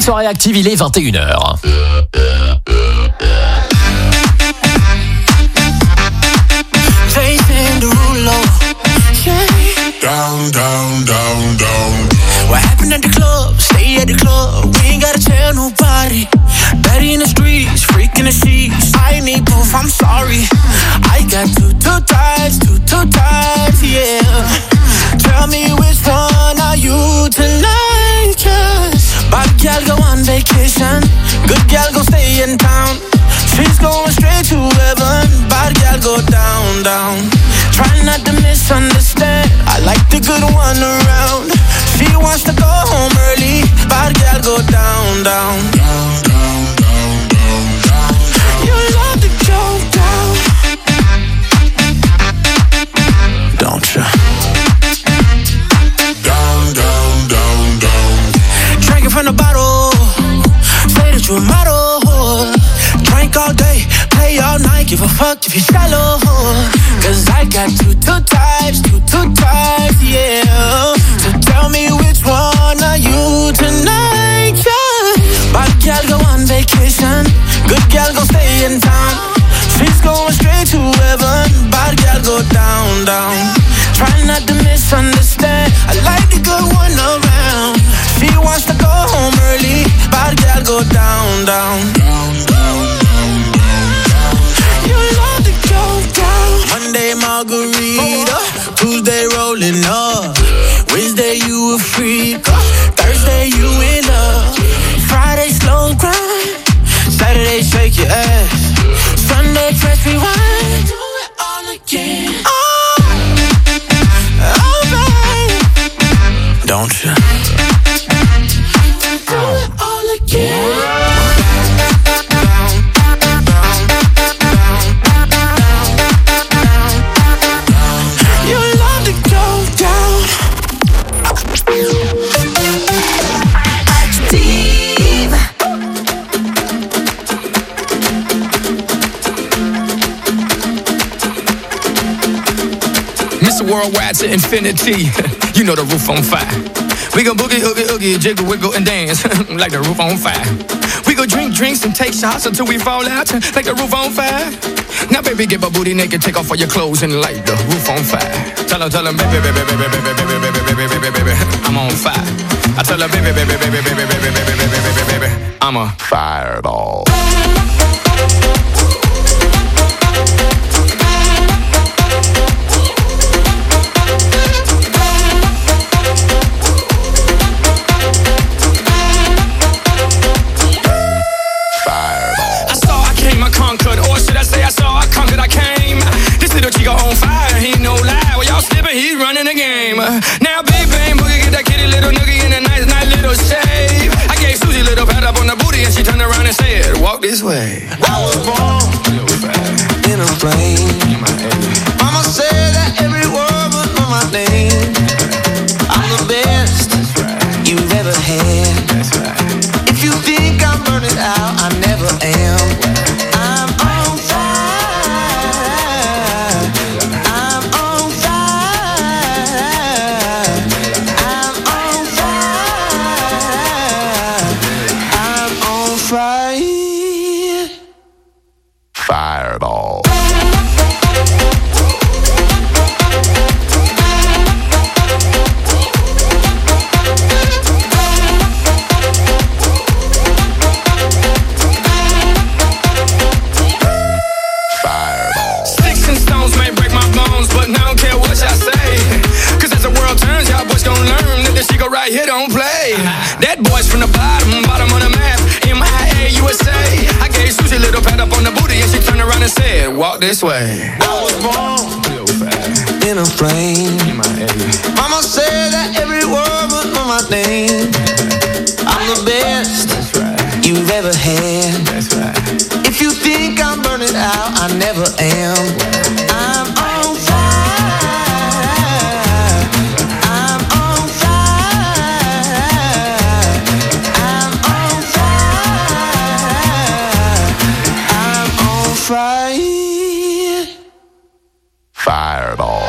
soirée active, il est 21h. Down, down, down, down. What happened at the club? Stay at the club. We ain't gotta tell nobody. Betty in the streets, freaking the sheets. I need proof, I'm sorry. I got two types, yeah. Tell me which one are you tonight, cause bad girl go on vacation, good girl go stay in town. She's going straight to heaven, bad girl go down, down. Try not to misunderstand, I like the good one around. She wants to go home early, bad girl go down, down. Down, down, down, down, down. You love to go down, don't you? Down, down, down, down. Drinking from the bottle, say that you're a model. Drink all day, play all night, give a fuck if you're shallow. Cause I got two types, yeah. So tell me which one are you tonight, yeah. Bad girl go on vacation, good girl go stay in town. She's going straight to heaven, bad girl go down, down. Try not to misunderstand, I like the good one around. She wants to go home early, bad girl go down, down. Down, down, down, down, down. You love to go down. Monday margarita, Tuesday rolling up, Wednesday you a freak, Thursday you in love, Friday slow grind, Saturday shake your ass, Sunday press rewind, do it all again. Oh babe, don't you? Do it all again. Worldwide to infinity, you know the roof on fire. We gon' boogie, oogie, oogie, jiggle, wiggle, and dance like the roof on fire. We gon' drink drinks and take shots until we fall out like the roof on fire. Now baby, get my booty naked, take off all your clothes and light the roof on fire. Tell her, baby, baby, baby, baby, baby, baby, baby, baby, baby, I'm on fire. I tell her, baby, baby, baby, baby, baby, baby, baby, baby, baby, I'm a fireball. Chico on fire, he ain't no lie. Well, y'all slipping, he's running the game. Now, big bang boogie, get that kitty little noogie in a nice little shave. I gave Susie a little pat up on the booty, and she turned around and said, "Walk this way." I was born in a plane. Mama said that every word would know my name. I'm the best you've ever had. If you think I'm burning out, I never am. I'm on fire. Fireball. Sticks and stones may break my bones, but I don't care what y'all say. Cause as the world turns, y'all boys gon' learn that this Chico right here don't play. That boy's from the bottom of the map, MIA, USA. I gave Susie a little pat up on the booty, and she turned around and said, "Walk this way." I was born in a plane. Mama said that every word would know my name. I'm the best you've ever had. If you think I'm burning out, I never am. I'm on fire. I'm on fire. I'm on fire. I'm on fire. Fireball.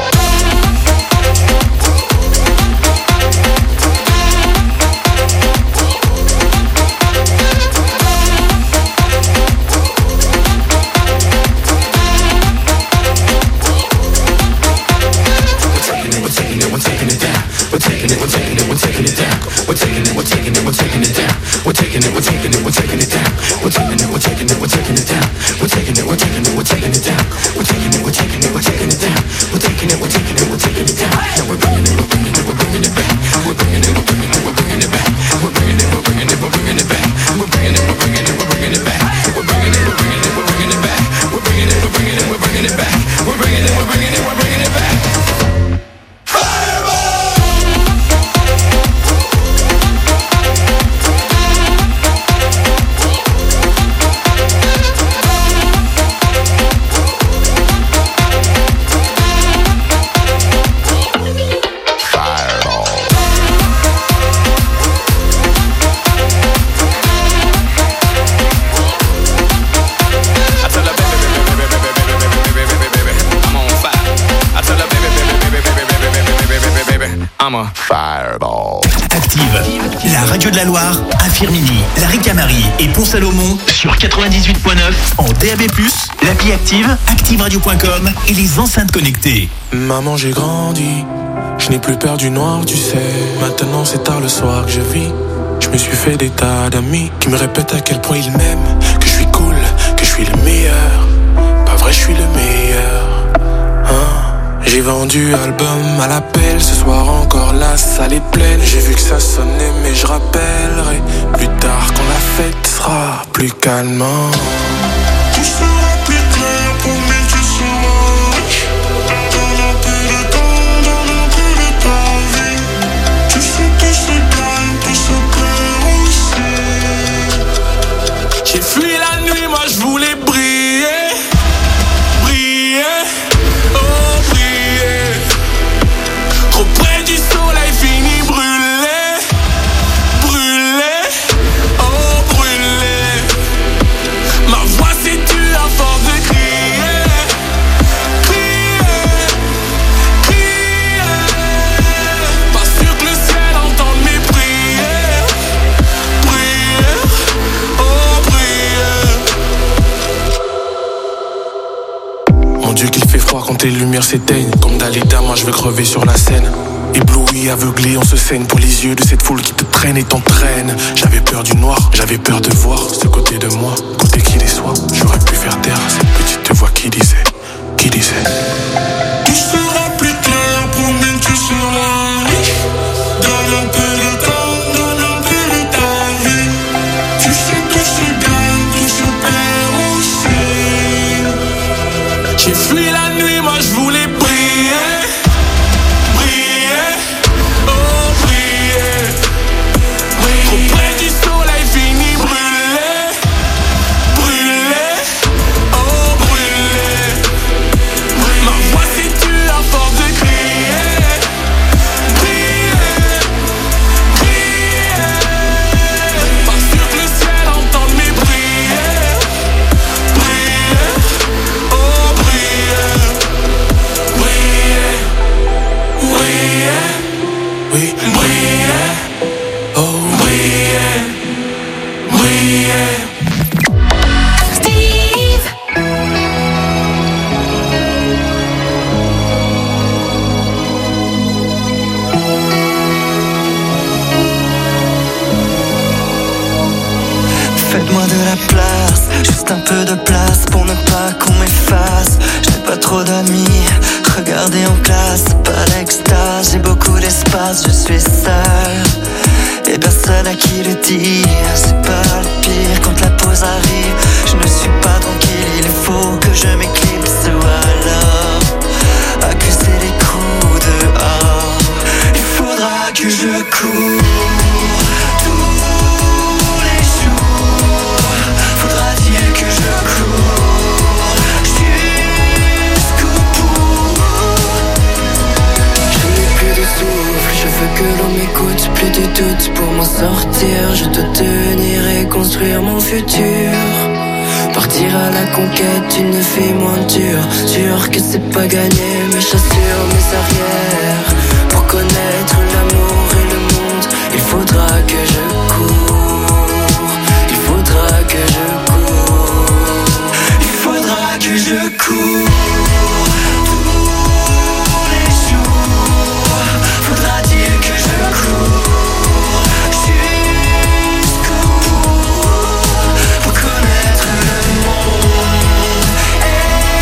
I'm a Fireball. Active, la radio de la Loire, à Firminy, la Ricamarie et Pont-Salomon sur 98.9 en DAB+, l'appli Active, activeradio.com et les enceintes connectées. Maman, j'ai grandi, je n'ai plus peur du noir, tu sais. Maintenant c'est tard le soir que je vis. Je me suis fait des tas d'amis qui me répètent à quel point ils m'aiment, que je suis cool, que je suis le meilleur. Pas vrai, je suis le meilleur. J'ai vendu album à l'appel, ce soir encore la salle est pleine. J'ai vu que ça sonnait mais je rappellerai plus tard quand la fête sera plus calmante. Tu seras plus clair pour mais tu seras riche. Dans un peu de temps, dans un peu de ta vie. Tu sais que c'est calme pour se plaire aussi. J'ai fui la nuit, moi je voulais briller. Briller, oh briller. Trop près du soleil fini brûlé. Brûlé, oh brûlé. Ma voix s'est tue à force de crier. Crier, crier. Pas sûr que le ciel entende mes prières. Prières, oh prières. Mon Dieu qu'il fait froid quand les lumières s'éteignent. Comme Dalida, moi je veux crever sur la scène. Ébloui, aveuglé, on se saigne pour les yeux de cette foule qui te traîne et t'entraîne. J'avais peur du noir, j'avais peur de voir ce côté de moi, côté qui déçoit. J'aurais pu faire taire cette petite voix qui disait. Tu seras plus clair pour mais tu seras riche. Dans un peu de temps, dans un peu de ta vie. Tu sais que c'est gagne, tout se perd aussi. J'ai fui la nuit, moi je voulais briller. Briller, oh briller. Trop près du soleil fini brûlé. Brûlé, oh brûlé. Ma voix s'est tue à force de crier. Briller, briller. Pas sûr que le ciel entende mes prières. Briller, oh briller. Briller, briller. Oui, briller, oh briller. Briller. Steve. Faites-moi de la place, juste un peu de place pour ne pas qu'on m'efface. Je n'ai pas trop d'amis, regardez en classe, pas l'extase. J'ai beaucoup d'espace, je suis seul et personne à qui le dire. C'est pas le pire quand la pause arrive. Je ne suis pas tranquille, il faut que je m'éclipse ou alors accuser les coups dehors. Il faudra que je cours tous les jours. Faudra-t-il que je cours jusqu'au bout? Je n'ai plus de souffle, je veux que l'on m'écoute. Plus de doute pour m'en sortir. Je dois tenir et construire mon futur. Partir à la conquête d'une vie moins dure. Sûr que c'est pas gagné, mais j'assure mes arrières. Pour connaître l'amour et le monde, il faudra que je cours. Il faudra que je cours. Il faudra que je cours tous les jours. Faudra-t-il que je cours jusqu'au bout pour connaître le monde et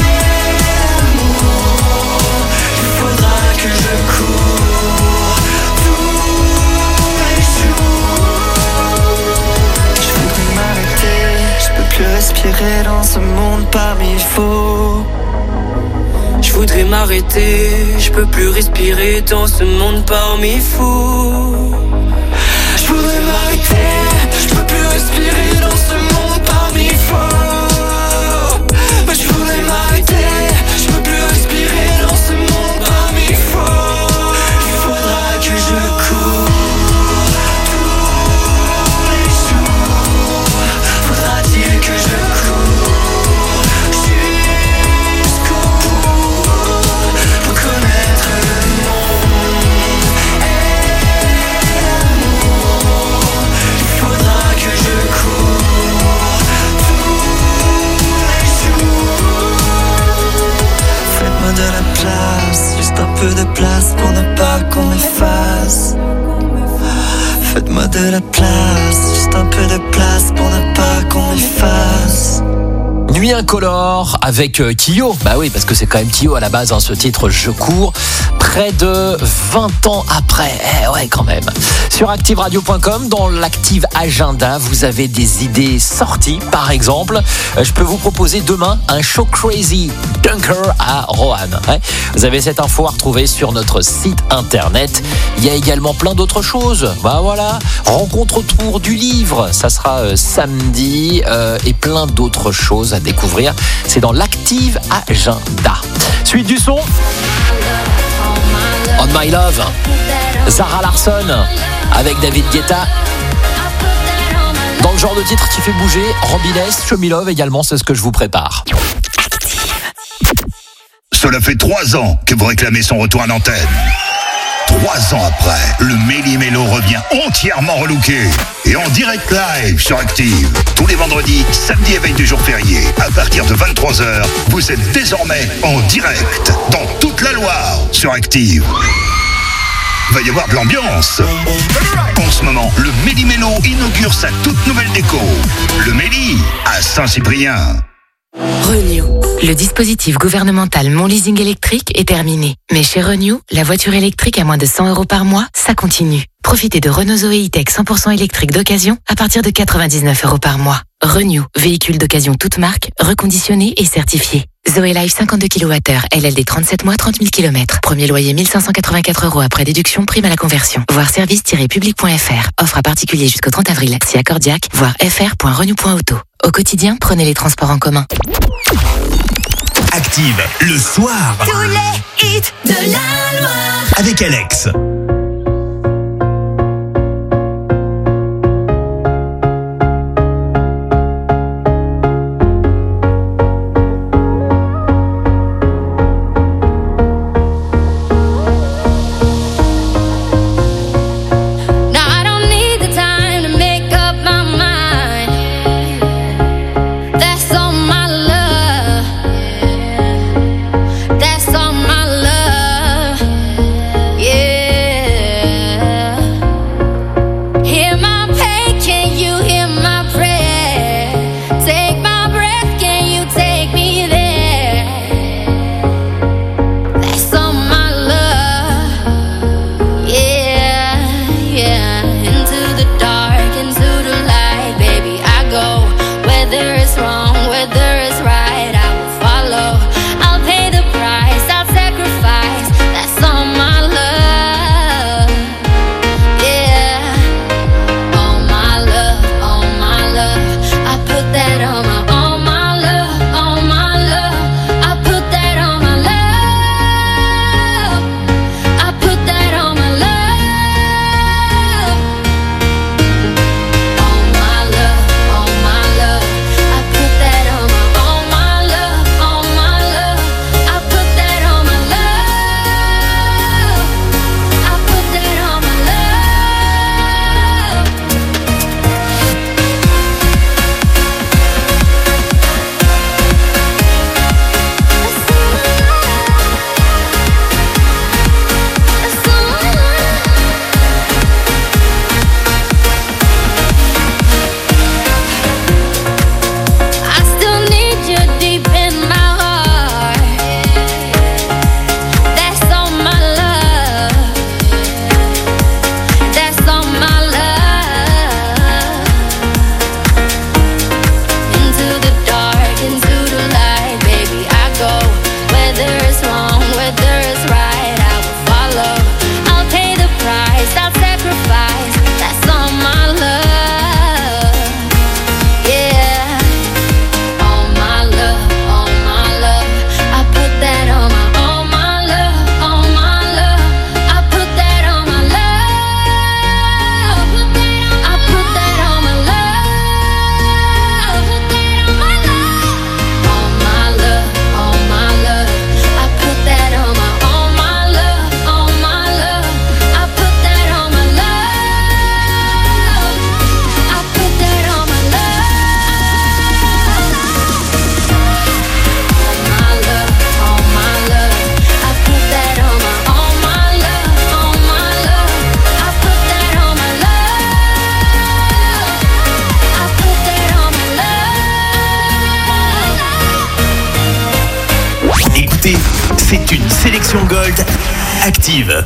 l'amour? Il faudra que je cours tous les jours. Je voudrais m'arrêter, je peux plus respirer dans ce monde parmi faux. Je voudrais m'arrêter, je peux plus respirer dans ce monde parmi fous. Je voudrais m'arrêter, je peux plus respirer dans ce monde parmi faux. Mais je voudrais m'arrêter, je peux plus respirer dans ce monde parmi faux. Il faudra que je cours tous les jours. Faudra-t-il que je cours jusqu'au bout pour connaître le monde et pas qu'on m'efface. Faites-moi de la place, juste un peu de place pour ne pas qu'on m'efface. Nuit incolore avec Kyo. Bah oui, parce que c'est quand même Kyo à la base, hein, ce titre Je cours. Près de 20 ans après. Ouais, quand même. Sur ActiveRadio.com, dans l'Active Agenda, vous avez des idées sorties. Par exemple, je peux vous proposer demain un show crazy Dunker à Roanne. Ouais. Vous avez cette info à retrouver sur notre site internet. Il y a également plein d'autres choses. Bah voilà. Rencontre autour du livre. Ça sera samedi et plein d'autres choses à découvrir. C'est dans l'Active Agenda. Suite du son. On My Love, Zara Larsson avec David Guetta. Dans le genre de titre qui fait bouger, Robiness, Show Me Love également, c'est ce que je vous prépare. Cela fait 3 ans que vous réclamez son retour à l'antenne. 3 ans après, le Méli-Mélo revient entièrement relooké et en direct live sur Active. Tous les vendredis, samedi et veille du jour férié, à partir de 23h, vous êtes désormais en direct dans toute la Loire sur Active. Va y avoir de l'ambiance. En ce moment, le Méli-Mélo inaugure sa toute nouvelle déco. Le Méli à Saint-Cyprien. Renew. Le dispositif gouvernemental Mon Leasing électrique est terminé. Mais chez Renew, la voiture électrique à moins de 100 € par mois, ça continue. Profitez de Renault Zoé E-Tech 100% électrique d'occasion à partir de 99 € par mois. Renew, véhicule d'occasion toute marque, reconditionné et certifié. Zoé Life 52 kWh, LLD 37 mois, 30 000 km. Premier loyer 1584 € après déduction, prime à la conversion. Voir service-public.fr. Offre à particulier jusqu'au 30 avril. Si accordiaque, voir fr.renew.auto. Au quotidien, prenez les transports en commun. Active, le soir. Tous les hits de la Loire. Avec Alex. That's all my love, yeah. version Gold Active.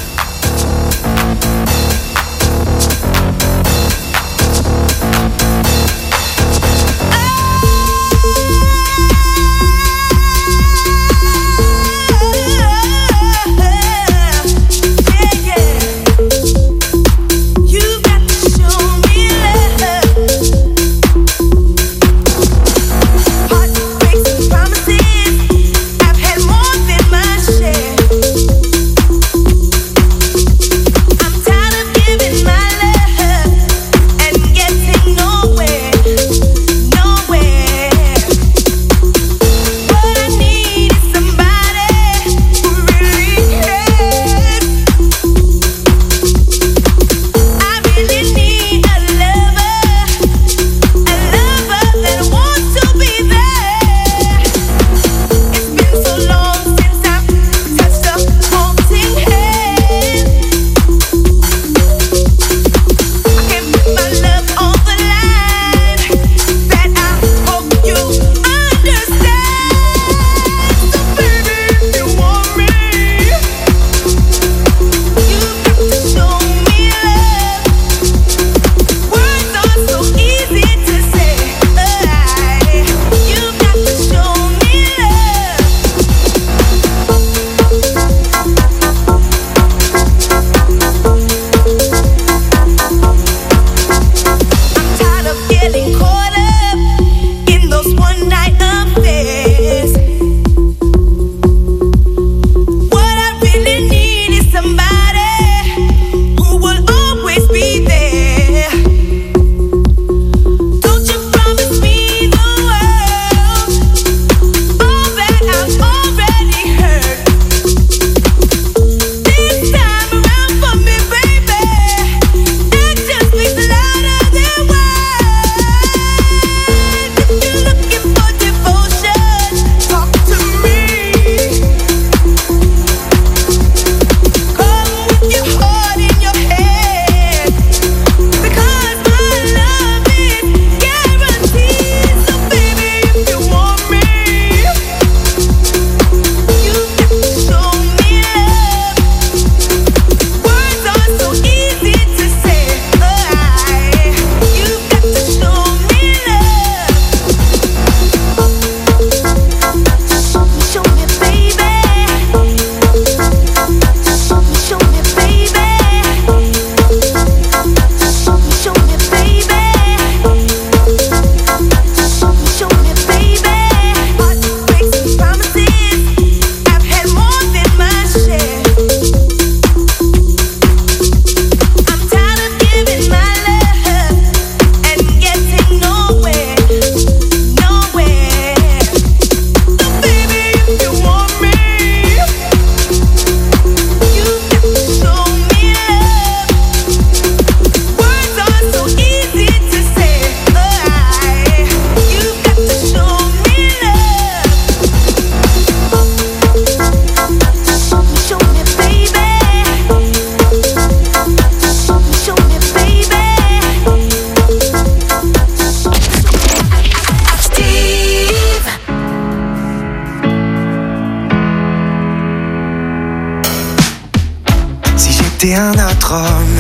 T'es un autre homme,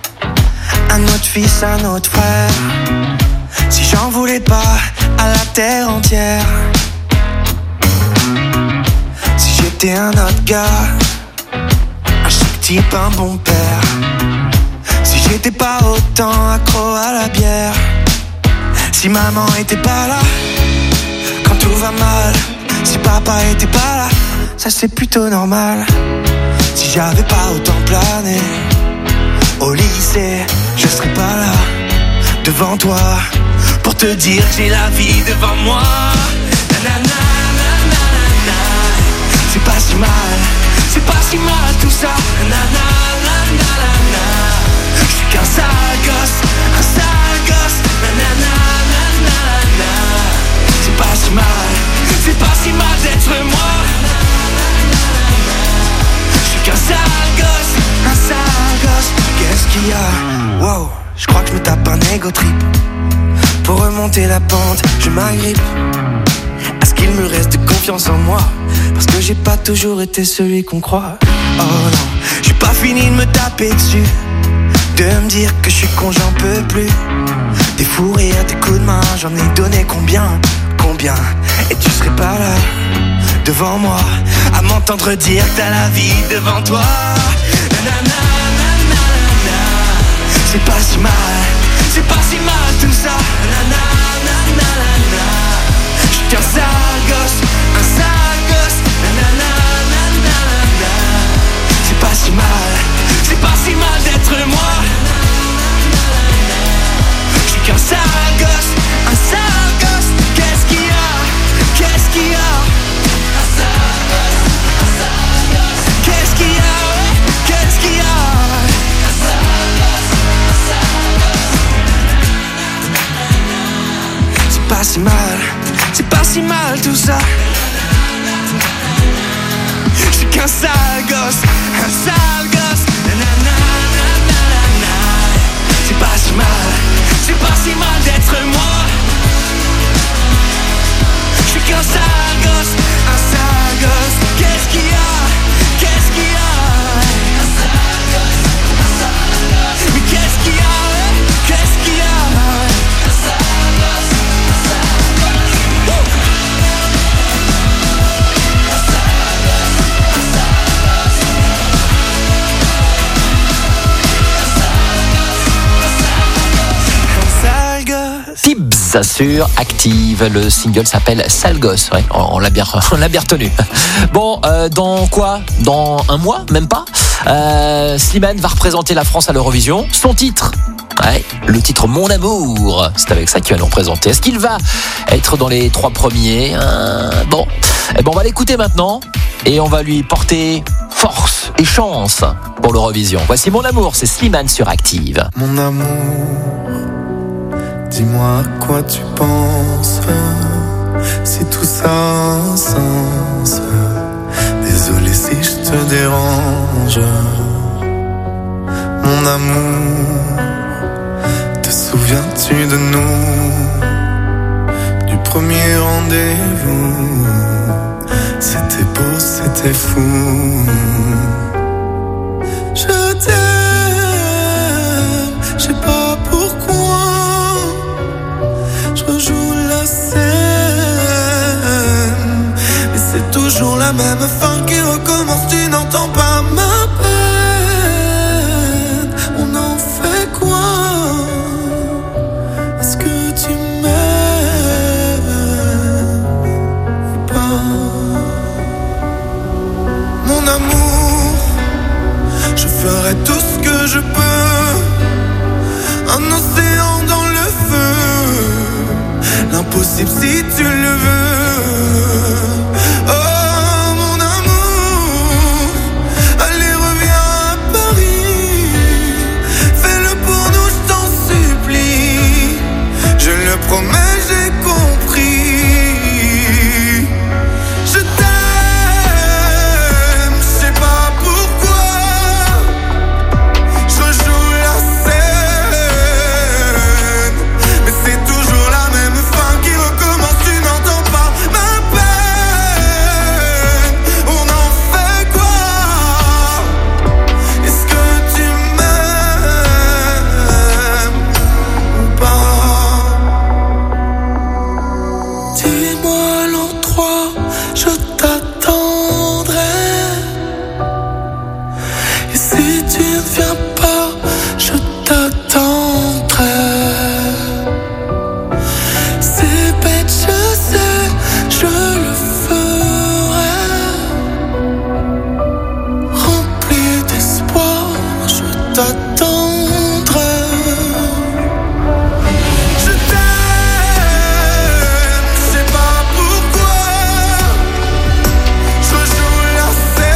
un autre fils, un autre frère. Si j'en voulais pas à la terre entière. Si j'étais un autre gars, un chic type, un bon père. Si j'étais pas autant accro à la bière. Si maman était pas là quand tout va mal. Si papa était pas là, ça c'est plutôt normal. Si j'avais pas autant plané au lycée, je serais pas là devant toi pour te dire que j'ai la vie devant moi. Nanana, nanana, c'est pas si mal tout ça. Nanana, nanana, je suis qu'un sale gosse, nanana, nanana, c'est pas si mal d'être moi. Qu'un sale gosse, qu'est-ce qu'il y a? Wow, je crois que je me tape un ego trip. Pour remonter la pente, je m'agrippe. à ce qu'il me reste de confiance en moi, parce que j'ai pas toujours été celui qu'on croit. Oh non, j'ai pas fini de me taper dessus, de me dire que je suis con, j'en peux plus. Des fous rires, des coups de main, j'en ai donné combien, et tu serais pas là, devant moi, à m'entendre dire que t'as la vie devant toi. Nanana, nanana, c'est pas si mal tout ça. Nanana, nanana, j'suis qu'un sale gosse, nanana, nanana, c'est pas si mal d'être moi. J'suis qu'un sale gosse, qu'est-ce qu'il y a? Qu'est-ce qu'il y a? Qu'est-ce qu'il y a? Qu'est-ce qu'il y a? C'est pas si mal tout ça. Je suis qu'un sale gosse, nanana, nanana. C'est pas si mal d'être moi. Je suis qu'un sale gosse, qu'est-ce qu'il y a? Qu'est-ce qu'il y a? Mais qu'est-ce qu'il y a? Qu'est-ce qu'il y a? Tibbs sur Active, le single s'appelle Sale Gosse, ouais, on l'a bien retenu. Bon, dans quoi? Dans un mois, même pas, Slimane va représenter la France à l'Eurovision. Son titre, ouais, le titre Mon Amour, c'est avec ça qu'il va nous représenter. Est-ce qu'il va être dans les 3 premiers? Bon, on va l'écouter maintenant et on va lui porter force et chance pour l'Eurovision. Voici Mon Amour, c'est Slimane sur Active. Mon amour, dis-moi à quoi tu penses, si tout ça a un sens. Désolé si je te dérange. Mon amour, te souviens-tu de nous, du premier rendez-vous? C'était beau, c'était fou. Je t'aime, je sais pas pourquoi. Je rejoue la scène, mais c'est toujours la même fin qui recommence. Tu n'entends pas ma peine. On en fait quoi? Est-ce que tu m'aimes ou pas? Mon amour, je ferai tout ce que je peux. Un océan dans le feu, l'impossible si tu le veux. Oh mon amour, allez reviens à Paris. Fais-le pour nous, je t'en supplie. Je le promets, j'ai compris. Je t'aime, je sais pas pourquoi. Je rejoue la scène, mais c'est toujours la même fin qui recommence. Tu n'entends pas ma peine. On en fait quoi? Est-ce que tu m'aimes ou pas? Dis-moi l'endroit, je t'attendrai. Et si tu ne viens pas, je t'attendrai. C'est bête, je sais, je le ferai. Rempli d'espoir, je t'attendrai. Je t'aime, je sais pas pourquoi. Je joue la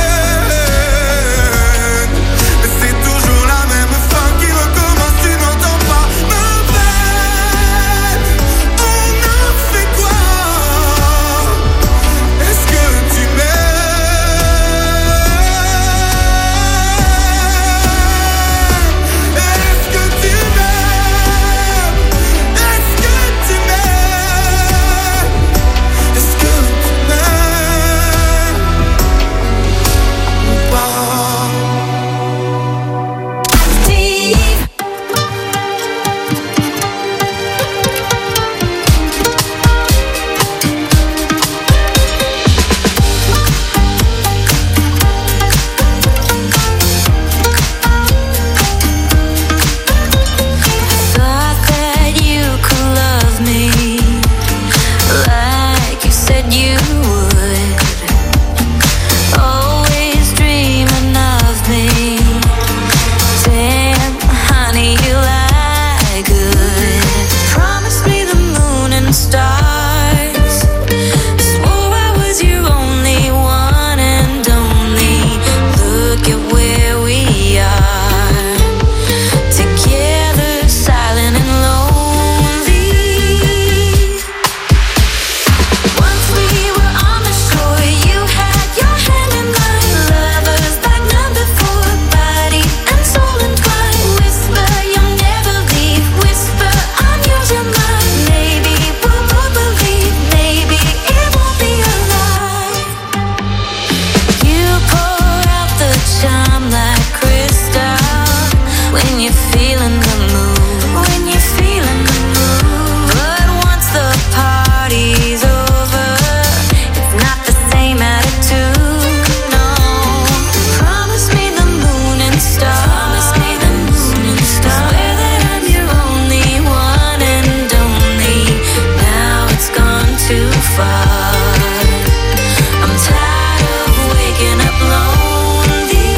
scène, mais c'est toujours la même fin qui recommence. Tu n'entends pas ma peine. On en fait quoi? Est-ce que tu m'aimes? when you're feeling the mood, when you're feeling the mood. But once the party's over, it's not the same attitude, no. Promise me the moon and stars, promise me the moon and stars. Swear that I'm your only one and only. Now it's gone too far. I'm tired of waking up lonely.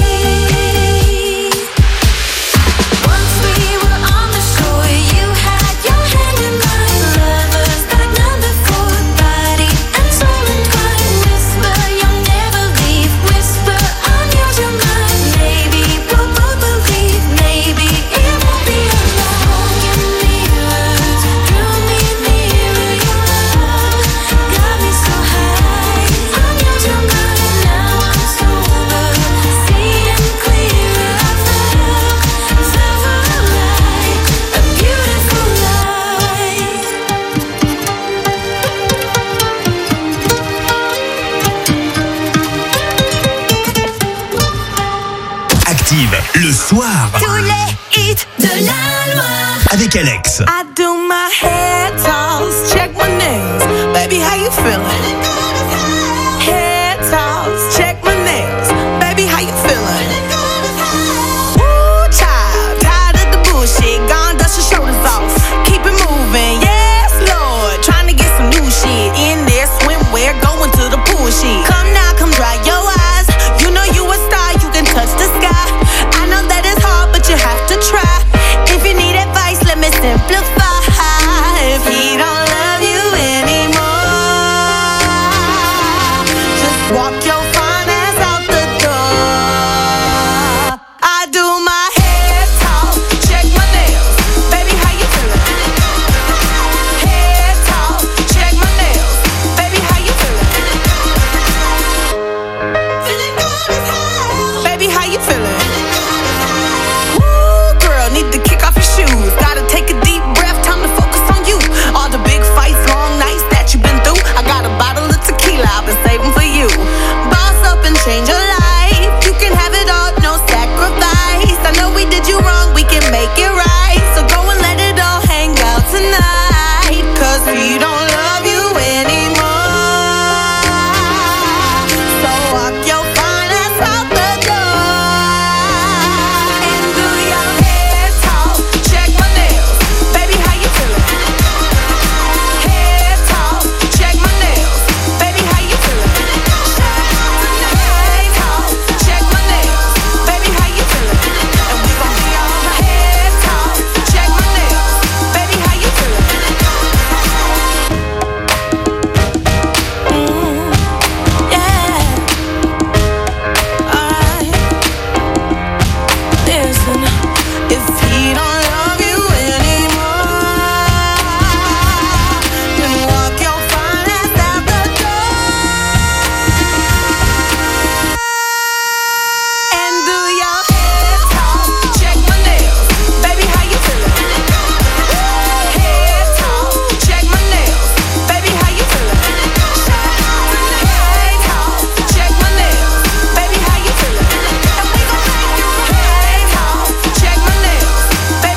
Once we were on the shore, you had your hand in mine. Lovers like number 4, body and soul entwined. Whisper you'll never leave, whisper I'm yours, you're mine. Maybe we'll both believe, maybe it won't be alone. Your mirrors drew me nearer, your love got me so high. I'm yours, you're mine. Now I'm sober, seeing clearer. I felt alive, a beautiful life. Active le soir Tous les hits de la Loire. avec Alex. I do my head toss, check my nails. Baby, how you feeling? Head toss, check my nails. Baby, how you feeling? Woo, child, tired of the bullshit. Gone, dust your shoulders off. Keep it moving, yes, Lord. Trying to get some new shit in there. Swimwear, going to the pool shit. Come now, come dry your eyes. You know you a star, you can touch the sky. I know that it's hard, but you have to try. If you need advice, let me simplify. If he don't love you anymore, just walk your fine ass out the door. I do my head talk, check my nails. Baby, how you feeling? Head talk, check my nails. Baby, how you feeling? Feeling good as hell. Baby, how you feeling? Woo, girl, need to kick off your shoes. Gotta take a deep breath, time to focus on you. All the big fights, long nights that you've been through. I got a bottle of tequila I've been saving for you. Boss up and change your life. You can have it all, no sacrifice. I know we did you wrong, we can make it right. So go and let it all hang out tonight. Cause we don't love you anymore. So walk your fine ass out the door. And do your head talk, check my nails. Baby, how you feeling? Head talk, check my nails. Baby, how you feeling? Head talk, check my nails. Baby, how you feeling? And we gon' be all head talk, check my nails. Baby, how you feeling? Yeah. Alright. Listen, if he don't love you anymore, then walk your fine ass out the door. And do your head talk, check my nails. Baby, how you feeling? Head talk, check my nails. Baby, how you feeling? Head talk, check my nails. Baby, how you feeling? And we gon' make you head talk, check my nails. Baby,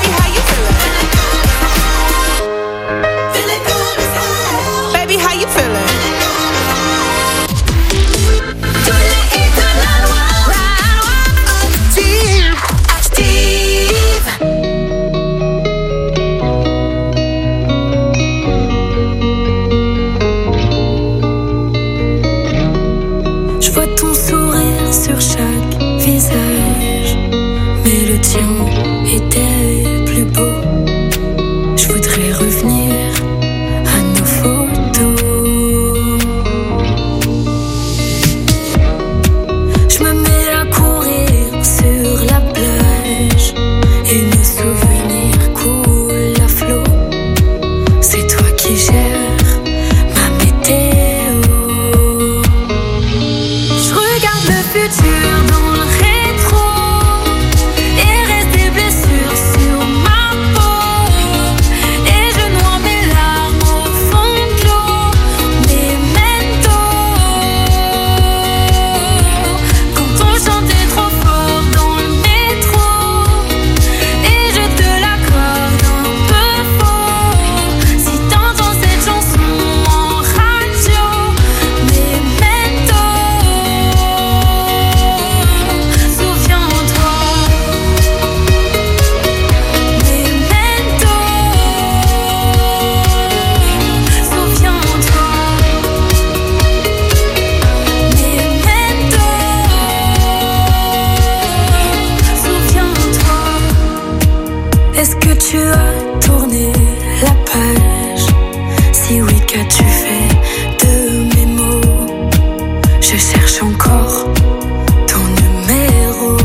tu as tourné la page? Si oui, qu'as-tu fait de mes mots? Je cherche encore ton numéro.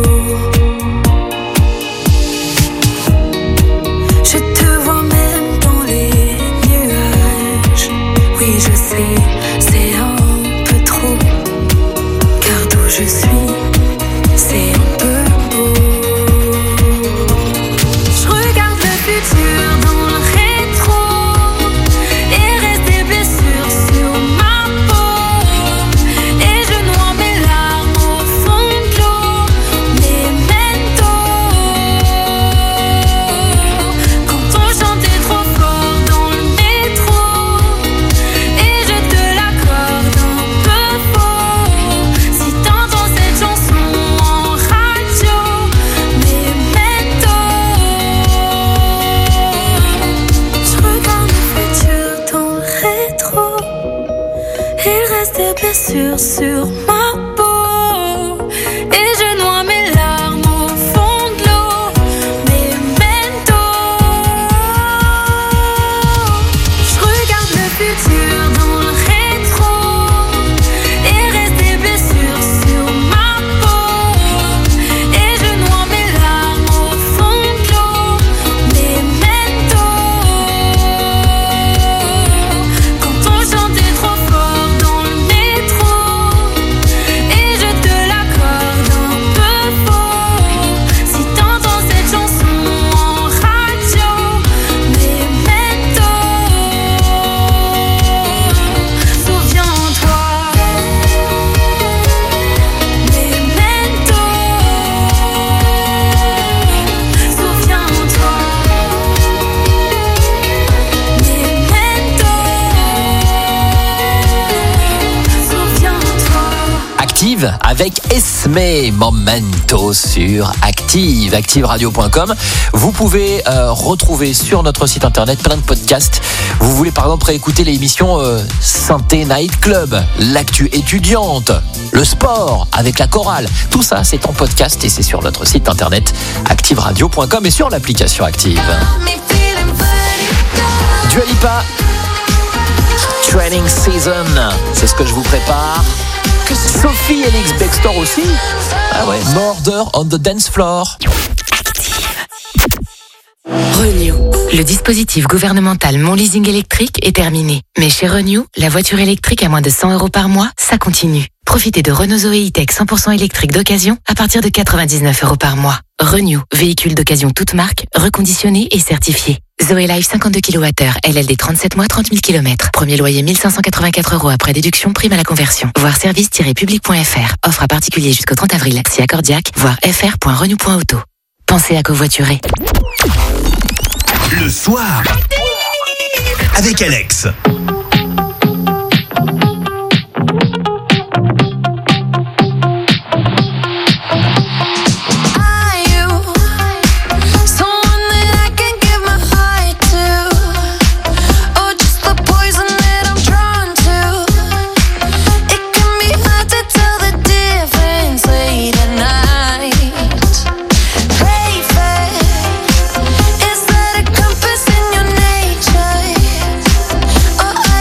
Je te vois même dans les nuages. Oui, je sais, c'est un peu trop. Car d'où je suis, c'est un peu beau. Je regarde le futur dans le rétro et reste des blessures sur ma peau. Et je noie mes larmes au fond de l'eau. Memento. Quand on chantait trop fort dans le métro et je te l'accorde un peu faux. Si t'entends cette chanson en radio, Memento. Je regarde le futur dans le rétro. Il reste des blessures sur ma peau. Et je noie mes larmes au fond de l'eau. Memento. Je regarde le futur dans le rétro. Il reste des blessures sur ma peau. Et je noie mes larmes au fond de l'eau. Memento. Quand on chantait trop fort dans le métro et je te l'accorde un peu faux. Si t'entends cette chanson en radio, Memento. Souviens-toi, Memento. Souviens-toi, Memento. Souviens-toi. Active avec Esme, Momento sur Active, activeradio.com. Vous pouvez retrouver sur notre site internet plein de podcasts. Vous voulez par exemple réécouter l'émission Synthé Night Club, l'actu étudiante, le sport avec la chorale. Tout ça, c'est en podcast et c'est sur notre site internet activeradio.com et sur l'application Active. Dua Lipa, Training Season, c'est ce que je vous prépare. Sophie Elix Bextor aussi. Ah ouais, Murder on the Dance Floor. Renew. Le dispositif gouvernemental Mon Leasing électrique est terminé. Mais chez Renew, la voiture électrique à moins de 100 € par mois, ça continue. Profitez de Renault Zoe E-Tech 100% électrique d'occasion à partir de 99 € par mois. Renew, véhicule d'occasion toute marque, reconditionné et certifié. Zoe Life 52 kWh, LLD 37 mois, 30 000 km. Premier loyer 1584 € après déduction, prime à la conversion. Voir service-public.fr. Offre à particulier jusqu'au 30 avril. Si accordiaque, voir fr.renew.auto. Pensez à covoiturer. Le soir avec Alex. Is that a compass in your nature?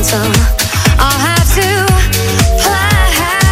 so I'll have to play.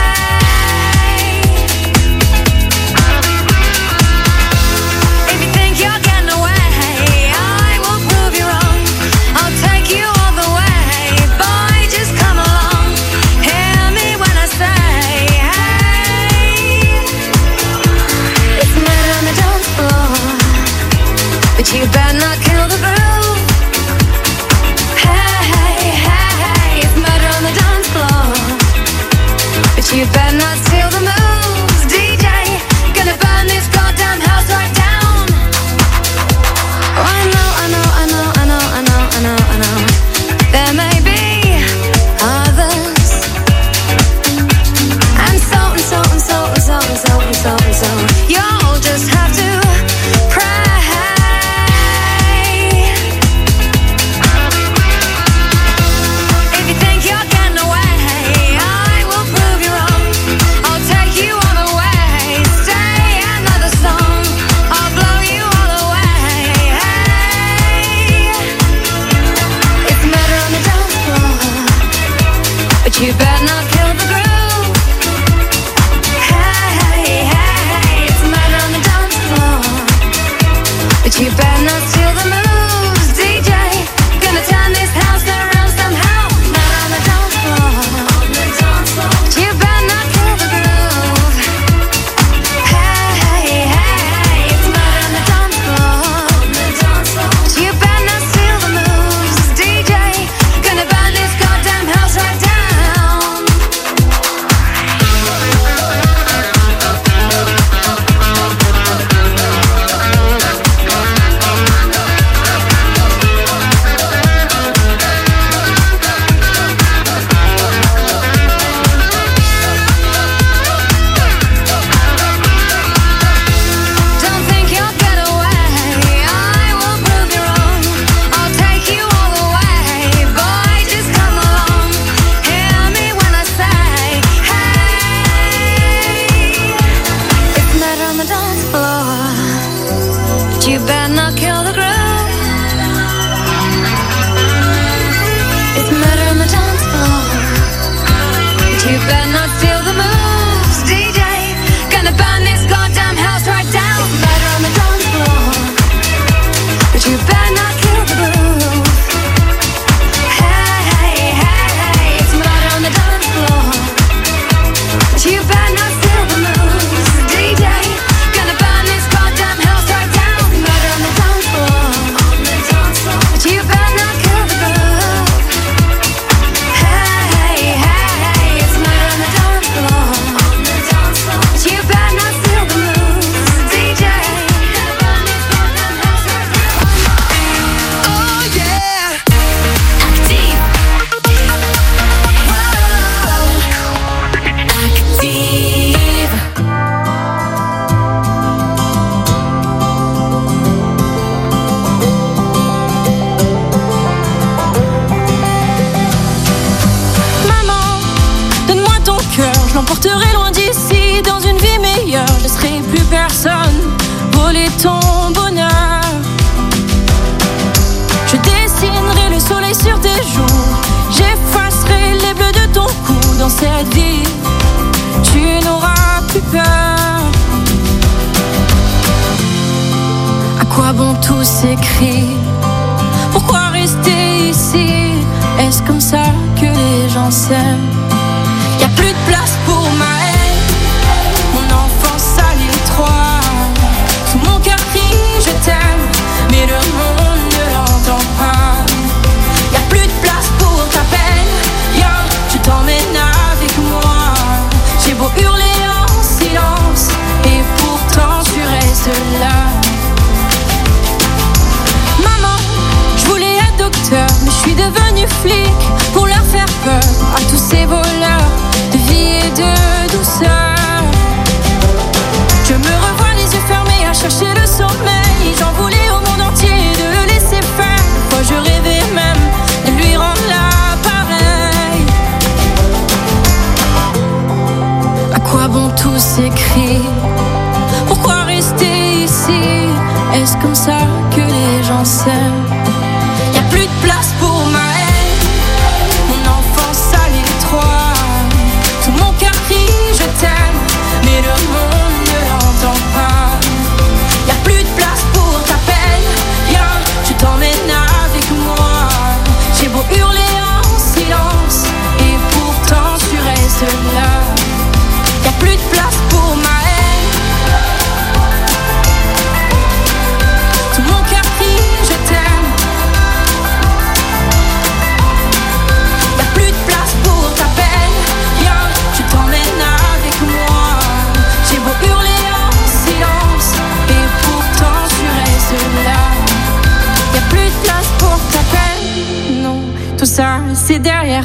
If you think you're getting away, I will prove you wrong. I'll take you all the way. Boy, just come along. Hear me when I say, hey. It's murder on the dance floor, but you better not kill the groove. Hey, hey, hey, it's murder on the dance floor, but you better not steal the moves. DJ, gonna burn this goddamn house right down. Oh, I know, I know, I know, I know, I know, I know, I know. There may be others, and so and so and so and so and so and so and so. You'll just have to pray. If you think you're getting away, I will prove you wrong. I'll take you all the way. Stay another song, I'll blow you all away. Hey, it's murder on the dance floor, but you better not kill the groove. Hey, hey, hey, it's murder on the dance floor, but you better not steal the moves. DJ, gonna turn this house around somehow. Murder on the dance floor, but you better not kill the groove. Hey, hey, hey, it's murder on the dance floor, but you better not steal the moves. DJ, gonna burn this goddamn house right down. Don't think you'll get away, I will prove you wrong. I'll take you all the way. Boy, just come along. Hear me when I say, hey. It's murder on the dance floor, but you better not kill the groove. It's murder on the dance floor, but you better not steal the moves. DJ, gonna burn this goddamn house right down. It's murder on the dance floor, but you better not kill the groove. Hey, hey, hey, it's murder on the dance floor, but you better not steal the moves. DJ, gonna burn this goddamn house right down. It's murder on the dance floor, but you better not kill the groove. Hey, hey, hey, it's murder on the dance floor, but you better not steal the moves. DJ, gonna burn this goddamn house right down. Oh yeah, Active. Active. Maman, donne-moi ton cœur, je l'emporterai loin d'ici, dans une vie meilleure. Je laisserai plus personne voler ton bonheur. Je dessinerai le soleil sur tes joues, j'effacerai les bleus de ton cou. Dans cette vie, tu n'auras plus peur. À quoi bon tous ces cris? Pourquoi rester ici? Est-ce comme ça que les gens s'aiment? Y'a plus de place pour ma haine. Mon enfance à l'étroit. Sous mon cœur crie je t'aime, mais le monde ne l'entend pas. Y'a plus de place pour ta peine. Je t'emmène avec moi. J'ai beau hurler en silence, et pourtant tu restes là. Maman, je voulais être docteur, mais je suis devenue flic pour leur faire peur à tous ces voleurs de vie et de douceur. Je me revois les yeux fermés à chercher le sommeil. J'en voulais au monde entier de le laisser faire. Fois je rêvais même de lui rendre l'appareil. À quoi bon tous ces cris? Pourquoi rester ici? Est-ce comme ça que les gens s'aiment? Y'a plus de place pour ma haine. Mon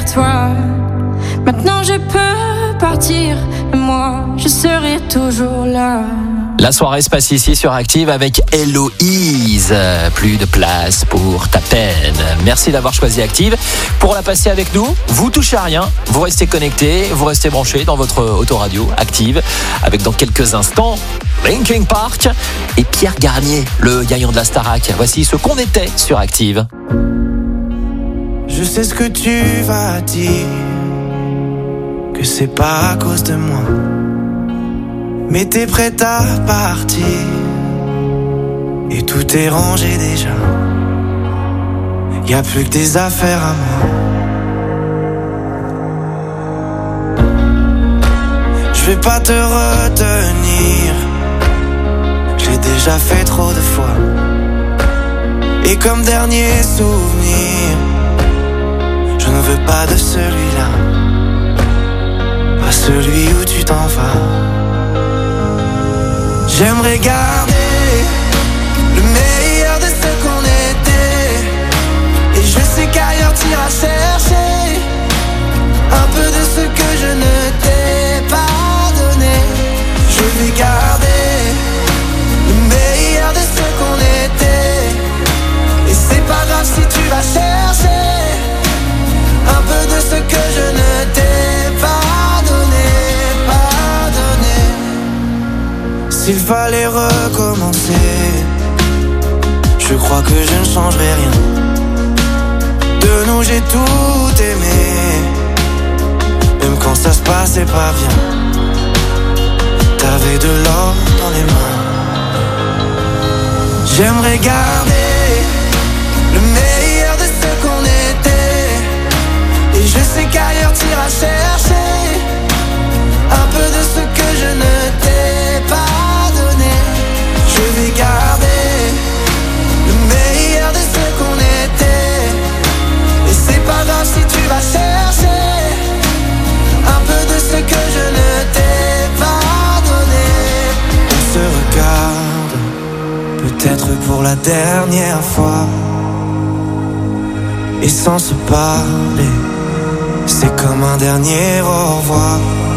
vers toi. Maintenant je peux partir, mais moi je serai toujours là. La soirée se passe ici sur Active avec Héloïse. Plus de place pour ta peine. Merci d'avoir choisi Active pour la passer avec nous. Vous touchez à rien, vous restez connectés, vous restez branchés dans votre autoradio Active avec dans quelques instants Linkin Park et Pierre Garnier, le gagnant de la Starac. Voici ce qu'on était sur Active. Je sais ce que tu vas dire, que c'est pas à cause de moi, mais t'es prête à partir et tout est rangé déjà. Y a plus que des affaires à moi. Je vais pas te retenir, je l'ai déjà fait trop de fois. Et comme dernier souvenir, je ne veux pas de celui-là, pas celui où tu t'en vas. J'aimerais garder le meilleur de ce qu'on était, et je sais qu'ailleurs t'iras chercher un peu de ce que je ne t'ai pas donné. Je vais garder le meilleur de ce qu'on était, et c'est pas grave si tu vas chercher un peu de ce que je ne t'ai pas donné, pas donné. S'il fallait recommencer, je crois que je ne changerai rien. De nous j'ai tout aimé, même quand ça se passait pas bien. T'avais de l'or dans les mains. J'aimerais garder le meilleur de ce qu'on était, et je sais qu'ailleurs t'iras chercher un peu de ce que je ne t'ai pas donné. Je vais garder le meilleur de ce qu'on était, et c'est pas grave si tu vas chercher un peu de ce que je ne t'ai pas donné. On se regarde, peut-être pour la dernière fois, et sans se parler, c'est comme un dernier au revoir.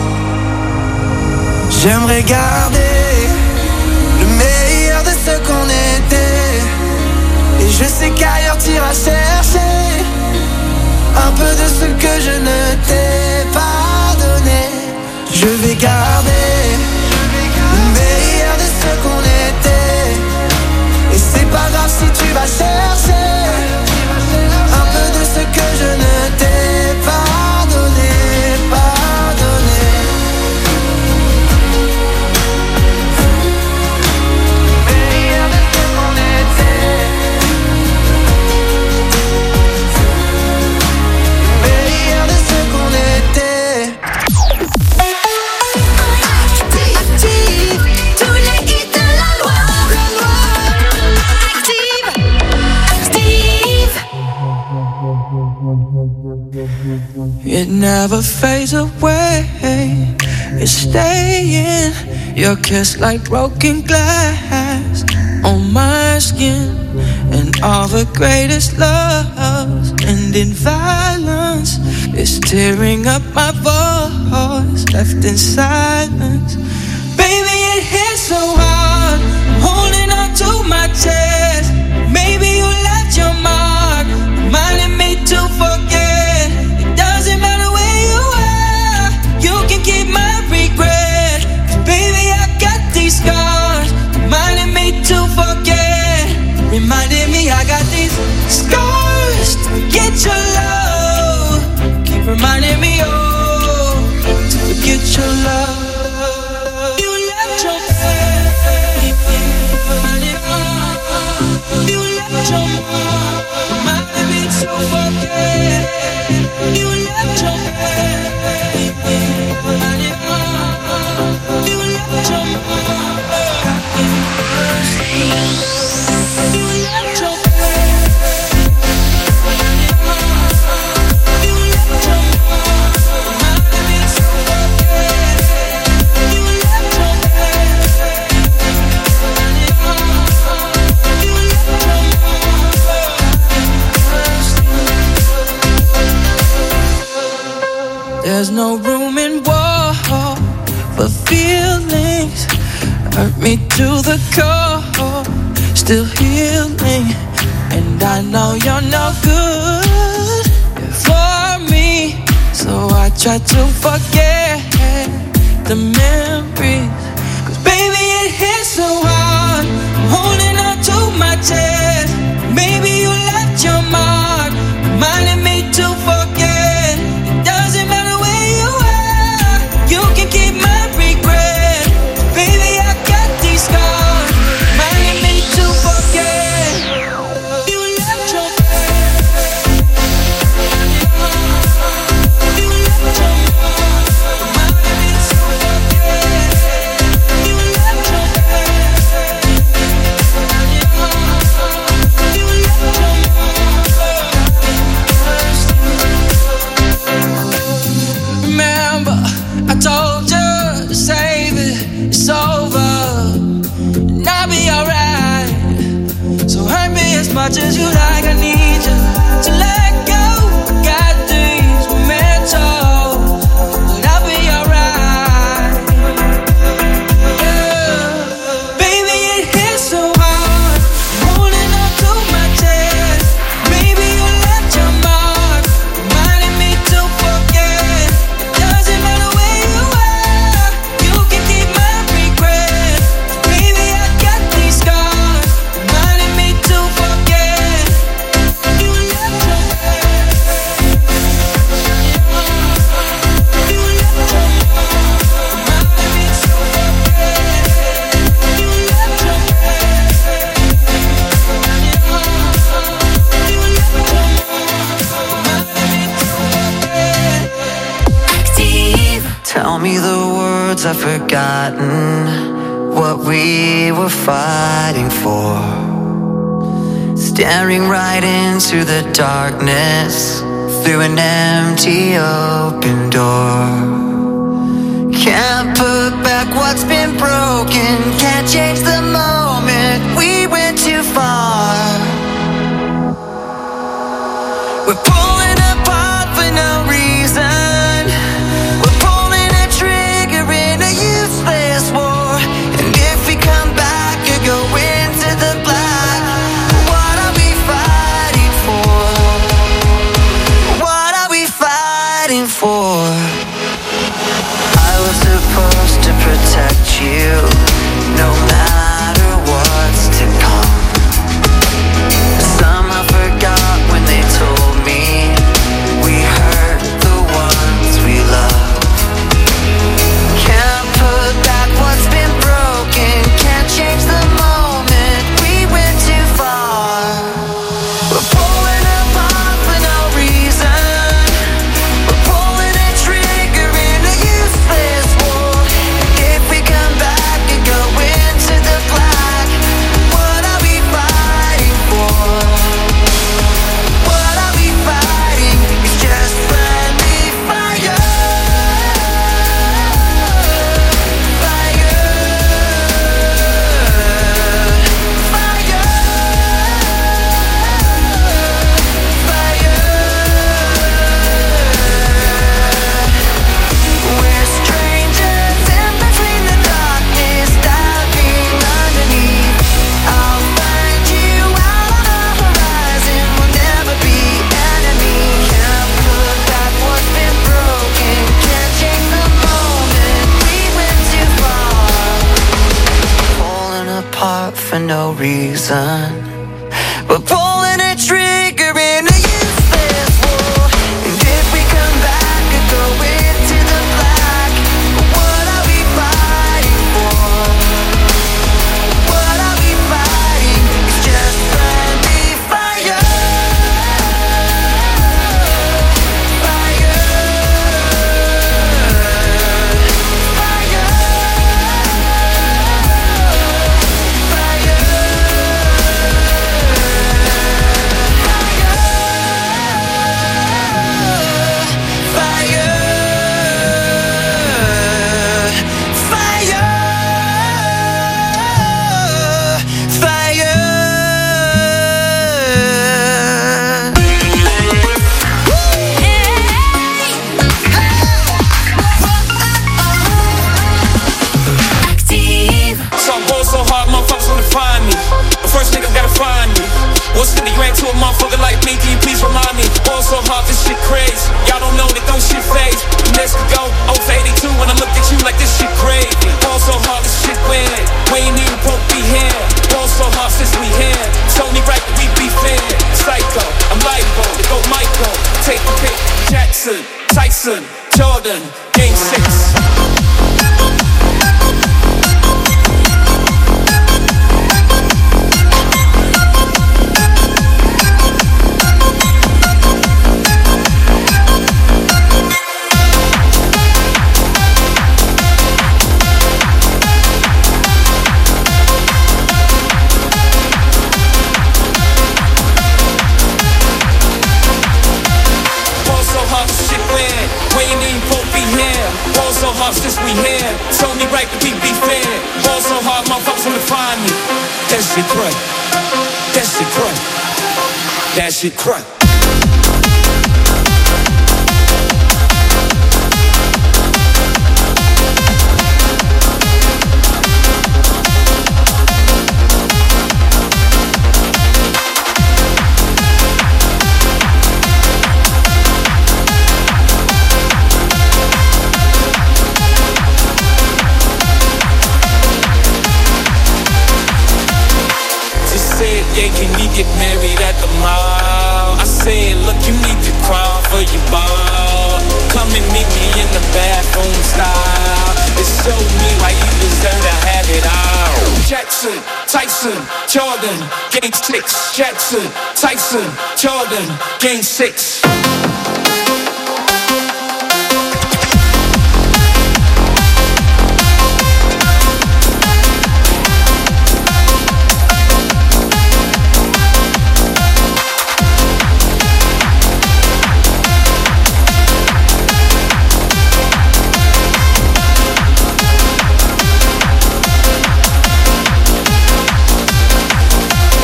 J'aimerais garder le meilleur de ce qu'on était, et je sais qu'ailleurs t'iras chercher un peu de ce que je ne t'ai pas donné. Je vais garder le meilleur de ce qu'on était, et c'est pas grave si tu vas chercher un peu de ce que je ne t'ai pas donné, pas donné. Meilleur de ce qu'on était, meilleur de ce qu'on était. Active, tous les hits de la Loire. Active, Steve. It never fades away, it's staying. Your kiss like broken glass on my skin, and all the greatest loves end in violence. It's tearing up my voice, left in silence. Baby, it hits so hard, I'm holding on to my chest. Maybe you left your mark, reminding me to forget. It doesn't matter where you are, you can keep my regret. 'Cause baby, I got these scars, reminding me to forget. Reminding me I got these scars to forget your love. Keep reminding me, oh, to forget your love. You left your man, you left your man. There's no room in war for feelings. Hurt me to the core, still healing. And I know you're no good for me, so I try to forget the memories. Cause baby it hits so hard, I'm holding on to my chest. Maybe you left your mark, reminding me to forget. It doesn't matter where you are, you can keep my regret. Baby I got these scars, reminding me to forget. You left your Remember, I told you to save it, it's over, and I'll be alright. So hurt me as much as you like, I need you to let go. I got these mementos, but I'll be alright. Yeah. Baby, it hits so hard, I'm holding on to my chest. Maybe you left your mark, reminding me to forget. Doesn't matter where you are, you can keep my regret. Baby, I got these scars, reminding me to forget. You left your Tell me the words I've forgotten, what we were fighting for. Staring right into the darkness, through an empty open door. Can't put back what's been broken, can't change the moment, we went too far. We're pulling apart for no reason, we're pulling a trigger in a useless war. And if we come back or go into the black, what are we fighting for? What are we fighting for? I was supposed to protect you, no matter what's to come. Some I forgot when they told me we hurt the ones we love. Can't put back what's been broken, can't change the moment, we went too far. We're pulling apart for no reason, we're pulling a trigger in a useless war. If we come back and go into the black, what are we fighting for? What are we fighting? It's just friendly fire. Fire. Fire. Fire. We're strangers in between the darkness, diving underneath. I'll find you out on the horizon, we'll never be enemies. Can't put back what's been broken, can't change the moment, we went too far. Pulling apart for no reason, we're pulling a trigger in a useless war. And if we come back and go into the black, what are we fighting for? What are we fighting? It's just friendly fire. Fire. Fire. Fire. Jordan, Game 6. Since we here, it's only right to be fair. Ball so hard, motherfuckers wanna find me. That shit crack. That shit crack. That shit crack. Yeah, can we get married at the mall? I said, look, you need to crawl for your ball. Come and meet me in the bathroom style. And show me why you deserve to have it all. Jackson, Tyson, Jordan, Game 6. Jackson, Tyson, Jordan, Game 6.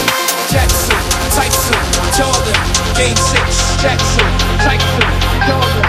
Game 6, Jackson, Tyson, Jordan.